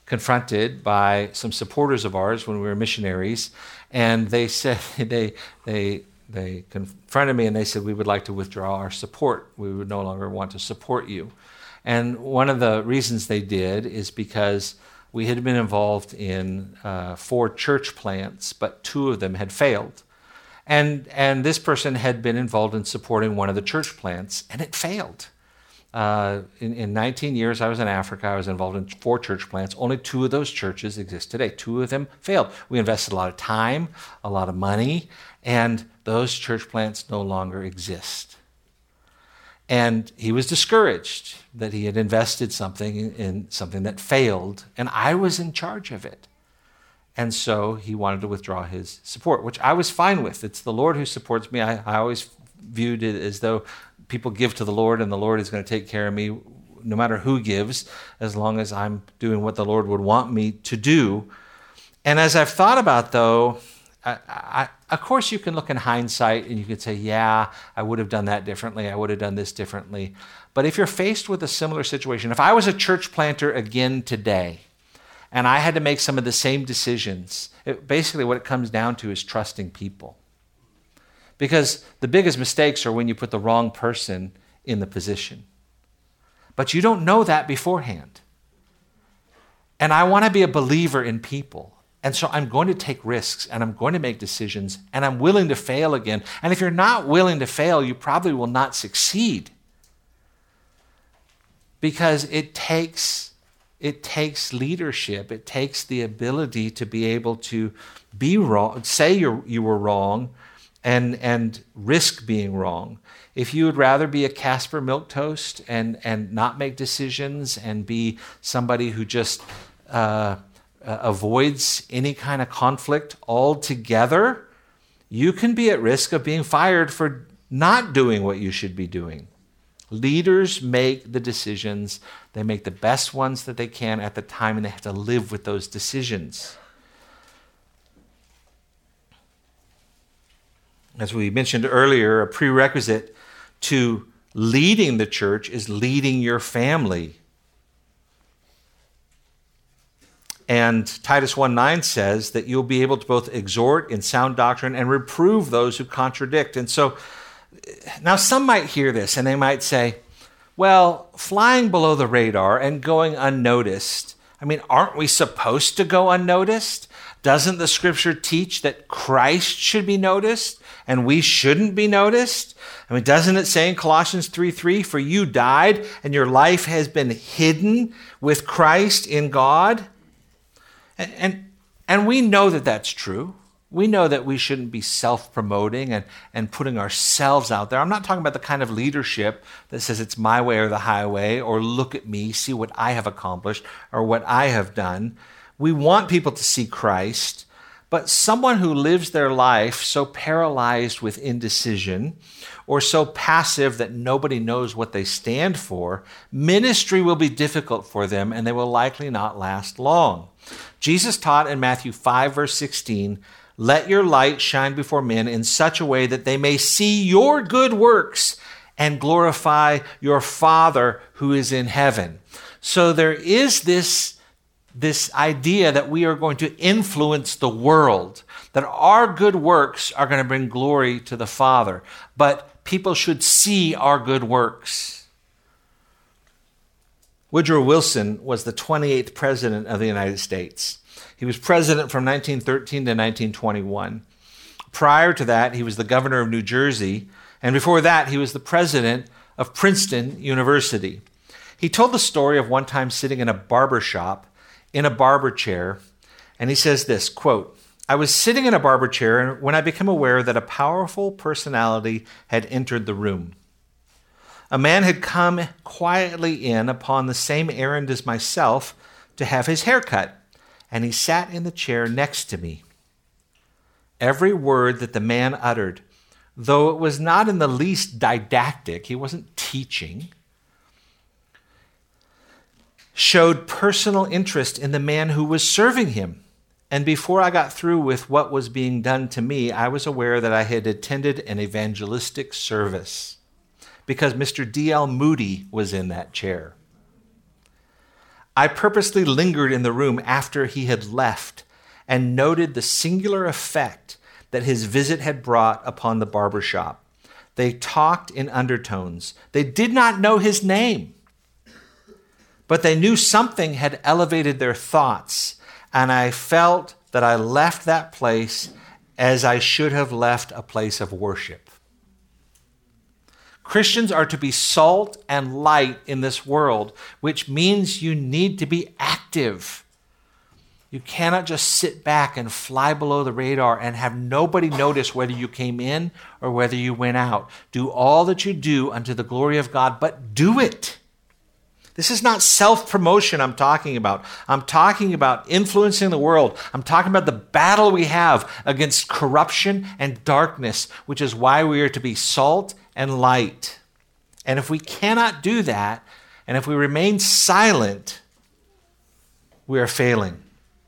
confronted by some supporters of ours when we were missionaries, and they said they they they confronted me and they said, we would like to withdraw our support. We would no longer want to support you. And one of the reasons they did is because we had been involved in uh, four church plants, but two of them had failed. And and this person had been involved in supporting one of the church plants, and it failed. Uh, in, in nineteen years I was in Africa, I was involved in four church plants. Only two of those churches exist today. Two of them failed. We invested a lot of time, a lot of money, and those church plants no longer exist. And he was discouraged that he had invested something in, in something that failed, and I was in charge of it. And so he wanted to withdraw his support, which I was fine with. It's the Lord who supports me. I, I always viewed it as though people give to the Lord, and the Lord is going to take care of me no matter who gives, as long as I'm doing what the Lord would want me to do. And as I've thought about, though, I, I, of course you can look in hindsight and you could say, yeah, I would have done that differently. I would have done this differently. But if you're faced with a similar situation, if I was a church planter again today, and I had to make some of the same decisions, it, basically what it comes down to is trusting people. Because the biggest mistakes are when you put the wrong person in the position. But you don't know that beforehand. And I want to be a believer in people. And so I'm going to take risks, and I'm going to make decisions, and I'm willing to fail again. And if you're not willing to fail, you probably will not succeed. Because it takes, it takes leadership. It takes the ability to be able to be wrong, say you're, you were wrong, and and risk being wrong. If you would rather be a Casper milquetoast and and not make decisions and be somebody who just uh, uh, avoids any kind of conflict altogether, you can be at risk of being fired for not doing what you should be doing. Leaders make the decisions. They make the best ones that they can at the time, and they have to live with those decisions. As we mentioned earlier, a prerequisite to leading the church is leading your family. And Titus one nine says that you'll be able to both exhort in sound doctrine and reprove those who contradict. And so now some might hear this and they might say, well, flying below the radar and going unnoticed, I mean, aren't we supposed to go unnoticed? Doesn't the scripture teach that Christ should be noticed and we shouldn't be noticed? I mean, doesn't it say in Colossians three three, for you died and your life has been hidden with Christ in God? And, and, and we know that that's true. We know that we shouldn't be self-promoting and, and putting ourselves out there. I'm not talking about the kind of leadership that says it's my way or the highway, or look at me, see what I have accomplished or what I have done. We want people to see Christ, but someone who lives their life so paralyzed with indecision or so passive that nobody knows what they stand for, ministry will be difficult for them and they will likely not last long. Jesus taught in Matthew five, verse sixteen, let your light shine before men in such a way that they may see your good works and glorify your Father who is in heaven. So there is this This idea that we are going to influence the world, that our good works are going to bring glory to the Father, but people should see our good works. Woodrow Wilson was the twenty-eighth president of the United States. He was president from nineteen thirteen to nineteen twenty-one. Prior to that, he was the governor of New Jersey, and before that, he was the president of Princeton University. He told the story of one time sitting in a barber shop in a barber chair, and he says this, quote, I was sitting in a barber chair when I became aware that a powerful personality had entered the room. A man had come quietly in upon the same errand as myself to have his hair cut, and he sat in the chair next to me. Every word that the man uttered, though it was not in the least didactic, he wasn't teaching, showed personal interest in the man who was serving him. And before I got through with what was being done to me, I was aware that I had attended an evangelistic service because Mister D L Moody was in that chair. I purposely lingered in the room after he had left and noted the singular effect that his visit had brought upon the barber shop. They talked in undertones. They did not know his name, but they knew something had elevated their thoughts, and I felt that I left that place as I should have left a place of worship. Christians are to be salt and light in this world, which means you need to be active. You cannot just sit back and fly below the radar and have nobody notice whether you came in or whether you went out. Do all that you do unto the glory of God, but do it. This is not self-promotion I'm talking about. I'm talking about influencing the world. I'm talking about the battle we have against corruption and darkness, which is why we are to be salt and light. And if we cannot do that, and if we remain silent, we are failing.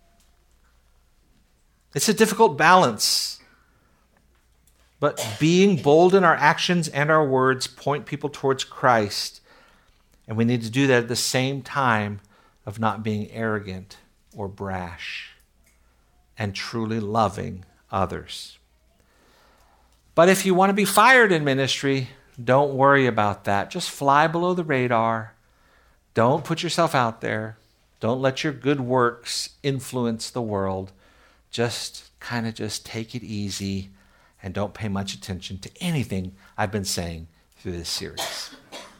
It's a difficult balance. But being bold in our actions and our words point people towards Christ. And we need to do that at the same time of not being arrogant or brash and truly loving others. But if you want to be fired in ministry, don't worry about that. Just fly below the radar. Don't put yourself out there. Don't let your good works influence the world. Just kind of just take it easy and don't pay much attention to anything I've been saying through this series.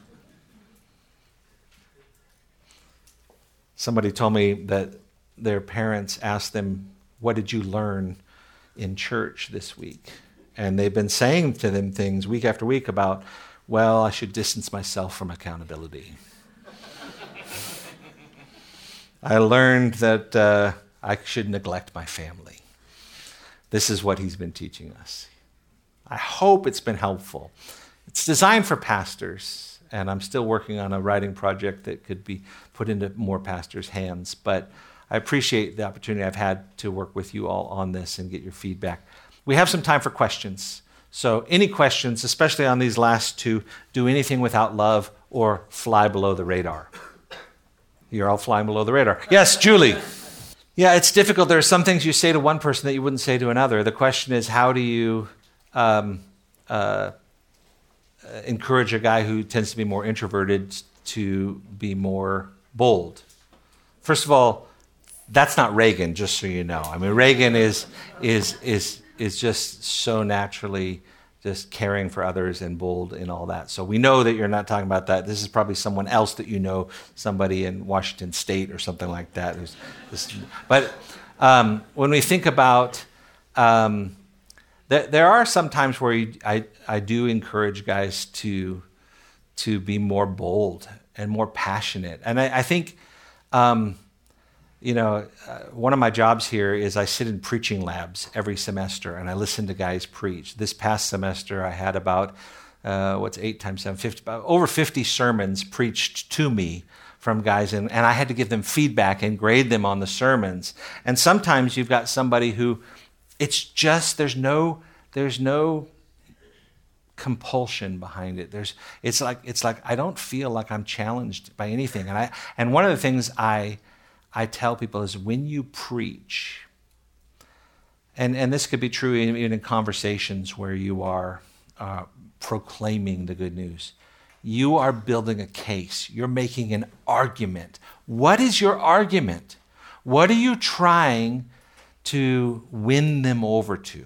Somebody told me that their parents asked them, "What did you learn in church this week?" And they've been saying to them things week after week about, well, I should distance myself from accountability. I learned that uh, I should neglect my family. This is what he's been teaching us. I hope it's been helpful. It's designed for pastors, and I'm still working on a writing project that could be put into more pastors' hands, but I appreciate the opportunity I've had to work with you all on this and get your feedback. We have some time for questions. So any questions, especially on these last two, do anything without love or fly below the radar. You're all flying below the radar. Yes, Julie. Yeah, it's difficult. There are some things you say to one person that you wouldn't say to another. The question is, how do you um, uh, encourage a guy who tends to be more introverted to be more bold? First of all, that's not Reagan, just so you know. I mean, Reagan is is is is just so naturally just caring for others and bold and all that. So we know that you're not talking about that. This is probably someone else that you know, somebody in Washington State or something like that. Who's, this, but um, when we think about, um, th- there are some times where you, I, I do encourage guys to, to be more bold and more passionate. And I, I think, um, you know, uh, one of my jobs here is I sit in preaching labs every semester and I listen to guys preach. This past semester I had about, uh, what's eight times seven, fifty, about over fifty sermons preached to me from guys, and, and I had to give them feedback and grade them on the sermons. And sometimes you've got somebody who, it's just, there's no, there's no compulsion behind it. There's, it's like, it's like, I don't feel like I'm challenged by anything. And I, and one of the things I, I tell people is when you preach, and, and this could be true even in conversations where you are uh, proclaiming the good news, you are building a case. You're making an argument. What is your argument? What are you trying to win them over to?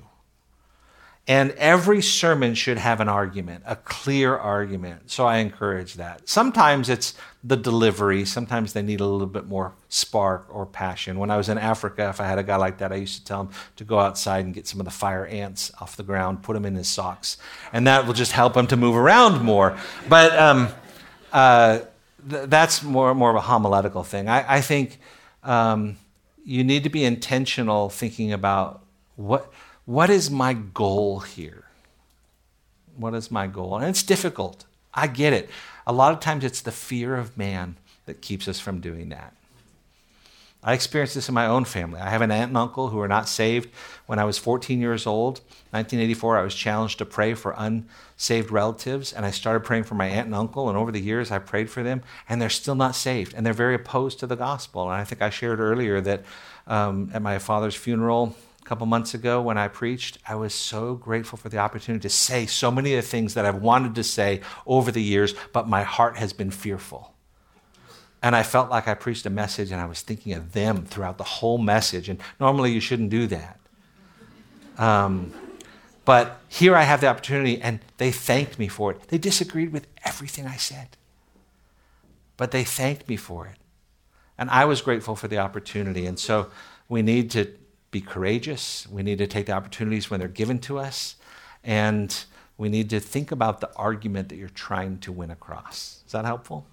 And every sermon should have an argument, a clear argument. So I encourage that. Sometimes it's the delivery. Sometimes they need a little bit more spark or passion. When I was in Africa, if I had a guy like that, I used to tell him to go outside and get some of the fire ants off the ground, put them in his socks, and that will just help him to move around more. But um, uh, th- that's more, more of a homiletical thing. I, I think um, you need to be intentional thinking about what... What is my goal here? What is my goal? And it's difficult. I get it. A lot of times it's the fear of man that keeps us from doing that. I experienced this in my own family. I have an aunt and uncle who are not saved. When I was fourteen years old, nineteen eighty-four, I was challenged to pray for unsaved relatives, and I started praying for my aunt and uncle, and over the years I prayed for them, and they're still not saved, and they're very opposed to the gospel. And I think I shared earlier that um, at my father's funeral a couple months ago when I preached, I was so grateful for the opportunity to say so many of the things that I've wanted to say over the years, but my heart has been fearful. And I felt like I preached a message and I was thinking of them throughout the whole message. And normally you shouldn't do that. Um, but here I have the opportunity and they thanked me for it. They disagreed with everything I said. But they thanked me for it. And I was grateful for the opportunity. And so we need to be courageous. We need to take the opportunities when they're given to us. And we need to think about the argument that you're trying to win across. Is that helpful?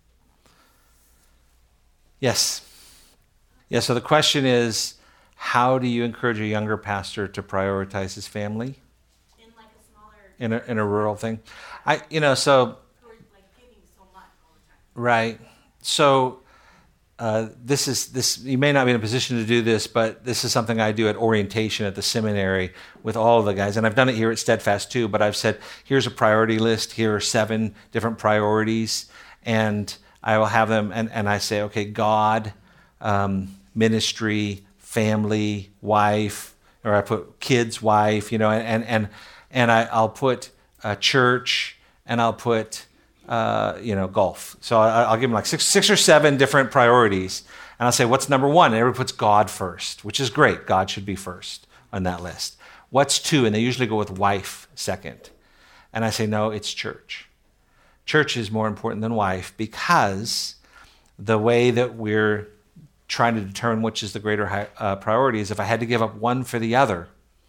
Yes. Yeah, so the question is, how do you encourage a younger pastor to prioritize his family? In like a smaller... In a, in a rural thing? I, you know, so... Who are like giving so much all the time. Right. So uh, this is, this. You may not be in a position to do this, but this is something I do at orientation at the seminary with all of the guys. And I've done it here at Steadfast too, but I've said, here's a priority list. Here are seven different priorities. And I will have them, and, and I say, okay, God, um, ministry, family, wife, or I put kids, wife, you know, and and and I, I'll put uh, church, and I'll put, uh, you know, golf. So I, I'll give them like six, six or seven different priorities, and I'll say, what's number one? And everybody puts God first, which is great. God should be first on that list. What's two? And they usually go with wife second. And I say, no, it's church. Church is more important than wife because the way that we're trying to determine which is the greater high, uh, priority is if I had to give up one for the other,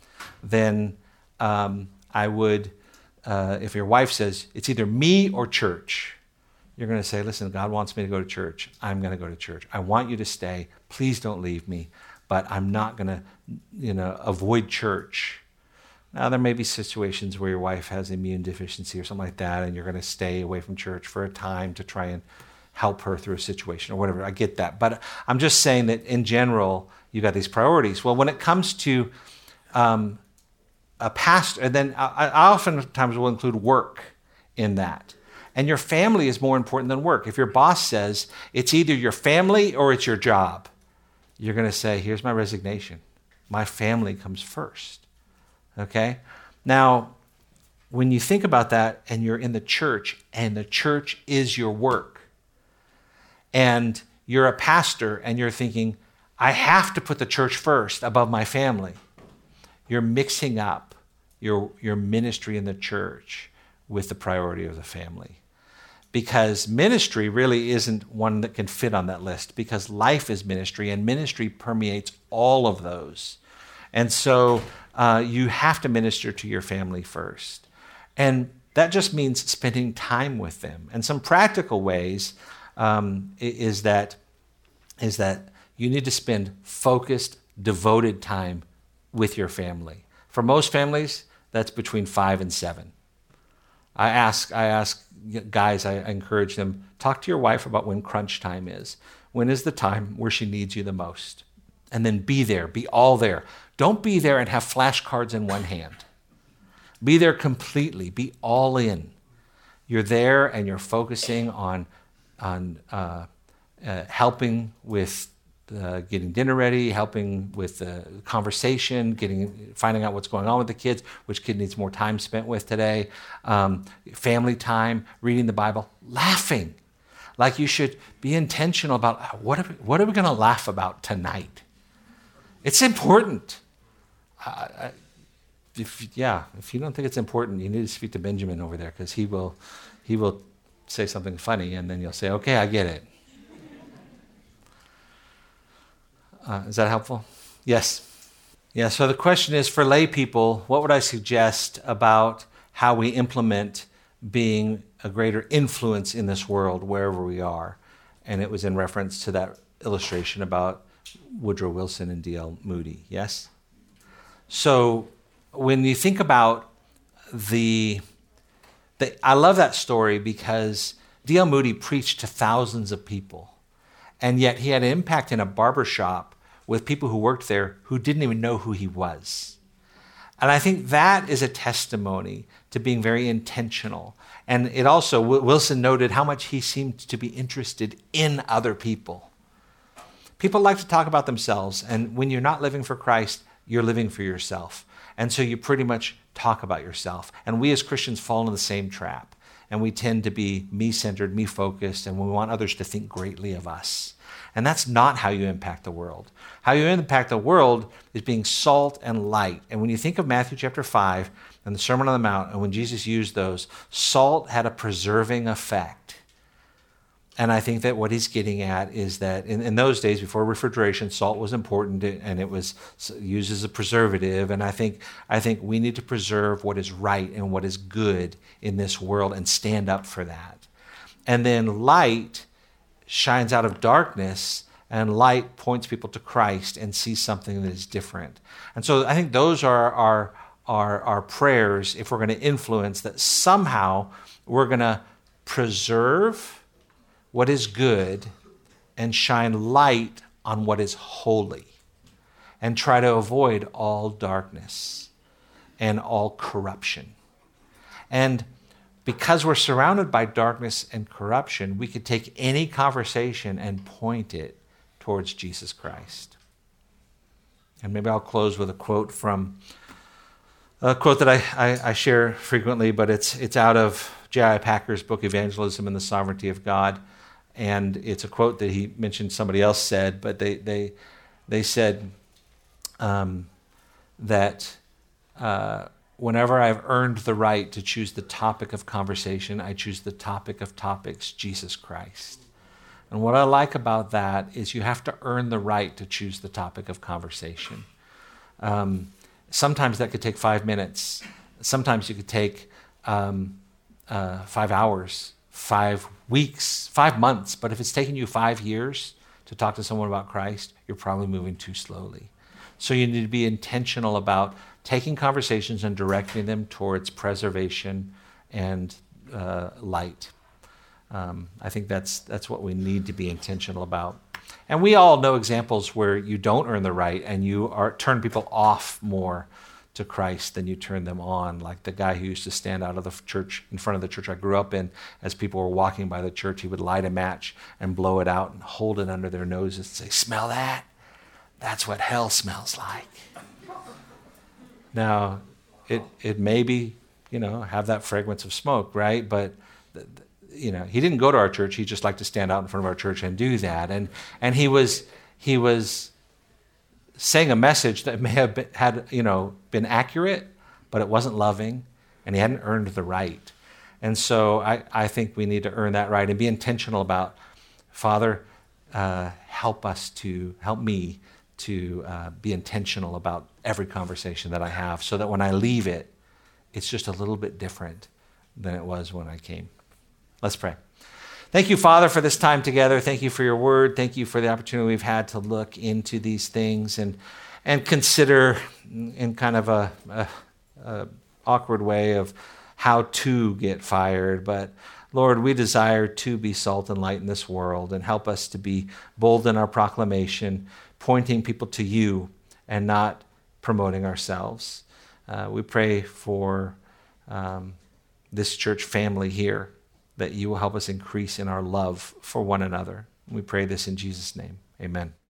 then um, I would, uh, if your wife says, it's either me or church, you're going to say, listen, God wants me to go to church. I'm going to go to church. I want you to stay. Please don't leave me, but I'm not going to, you know, avoid church. Now, there may be situations where your wife has immune deficiency or something like that, and you're going to stay away from church for a time to try and help her through a situation or whatever. I get that. But I'm just saying that in general, you got these priorities. Well, when it comes to um, a pastor, and then I, I oftentimes will include work in that. And your family is more important than work. If your boss says it's either your family or it's your job, you're going to say, here's my resignation. My family comes first. Okay? Now, when you think about that and you're in the church and the church is your work and you're a pastor and you're thinking, I have to put the church first above my family, you're mixing up your, your ministry in the church with the priority of the family. Because ministry really isn't one that can fit on that list because life is ministry and ministry permeates all of those. And so uh, you have to minister to your family first. And that just means spending time with them. And some practical ways um, is that is that you need to spend focused, devoted time with your family. For most families, that's between five and seven. I ask, I ask guys, I encourage them, talk to your wife about when crunch time is. When is the time where she needs you the most? And then be there, be all there. Don't be there and have flashcards in one hand. Be there completely, be all in. You're there and you're focusing on, on uh, uh, helping with uh, getting dinner ready, helping with the conversation, getting finding out what's going on with the kids, which kid needs more time spent with today, um, family time, reading the Bible, laughing. Like you should be intentional about what are we, what are we going to laugh about tonight? It's important. Uh, I, if, yeah, if you don't think it's important, you need to speak to Benjamin over there because he will, he will say something funny, and then you'll say, "Okay, I get it." Uh, is that helpful? Yes. Yeah. So the question is, for lay people, what would I suggest about how we implement being a greater influence in this world wherever we are? And it was in reference to that illustration about Woodrow Wilson and D L Moody. Yes. So when you think about the, the I love that story because D L Moody preached to thousands of people. And yet he had an impact in a barber shop with people who worked there who didn't even know who he was. And I think that is a testimony to being very intentional. And it also, Wilson noted how much he seemed to be interested in other people. People like to talk about themselves, and when you're not living for Christ, you're living for yourself. And so you pretty much talk about yourself. And we as Christians fall in the same trap. And we tend to be me-centered, me-focused, and we want others to think greatly of us. And that's not how you impact the world. How you impact the world is being salt and light. And when you think of Matthew chapter five and the Sermon on the Mount, and when Jesus used those, salt had a preserving effect. And I think that what he's getting at is that in, in those days, before refrigeration, salt was important and it was used as a preservative. And I think, I think we need to preserve what is right and what is good in this world and stand up for that. And then light shines out of darkness, and light points people to Christ and sees something that is different. And so I think those are our, our, our prayers if we're going to influence, that somehow we're going to preserve what is good and shine light on what is holy and try to avoid all darkness and all corruption. And because we're surrounded by darkness and corruption, we could take any conversation and point it towards Jesus Christ. And maybe I'll close with a quote from a quote that I, I, I share frequently, but it's it's out of J I Packer's book, Evangelism and the Sovereignty of God. And it's a quote that he mentioned somebody else said, but they they they said um, that uh, whenever I've earned the right to choose the topic of conversation, I choose the topic of topics, Jesus Christ. And what I like about that is you have to earn the right to choose the topic of conversation. Um, sometimes that could take five minutes. Sometimes you could take um, uh, five hours, five weeks, five months. But if it's taking you five years to talk to someone about Christ, you're probably moving too slowly. So you need to be intentional about taking conversations and directing them towards preservation and uh, light. Um, I think that's that's what we need to be intentional about. And we all know examples where you don't earn the right and you are turn people off more to Christ than you turn them on. Like the guy who used to stand out of the church, in front of the church I grew up in, as people were walking by the church, he would light a match and blow it out and hold it under their noses and say, "Smell that? That's what hell smells like." Now, it it maybe, you know, have that fragrance of smoke, right? But, you know, he didn't go to our church. He just liked to stand out in front of our church and do that. And and he was he was saying a message that may have been, had, you know, been accurate, but it wasn't loving, and he hadn't earned the right. And so I, I think we need to earn that right and be intentional about, Father, uh, help us to, help me to uh, be intentional about every conversation that I have so that when I leave it, it's just a little bit different than it was when I came. Let's pray. Thank you, Father, for this time together. Thank you for your word. Thank you for the opportunity we've had to look into these things and and consider in kind of a, a, a awkward way of how to get fired. But Lord, we desire to be salt and light in this world, and help us to be bold in our proclamation, pointing people to you and not promoting ourselves. Uh, we pray for um, this church family here, that you will help us increase in our love for one another. We pray this in Jesus' name. Amen.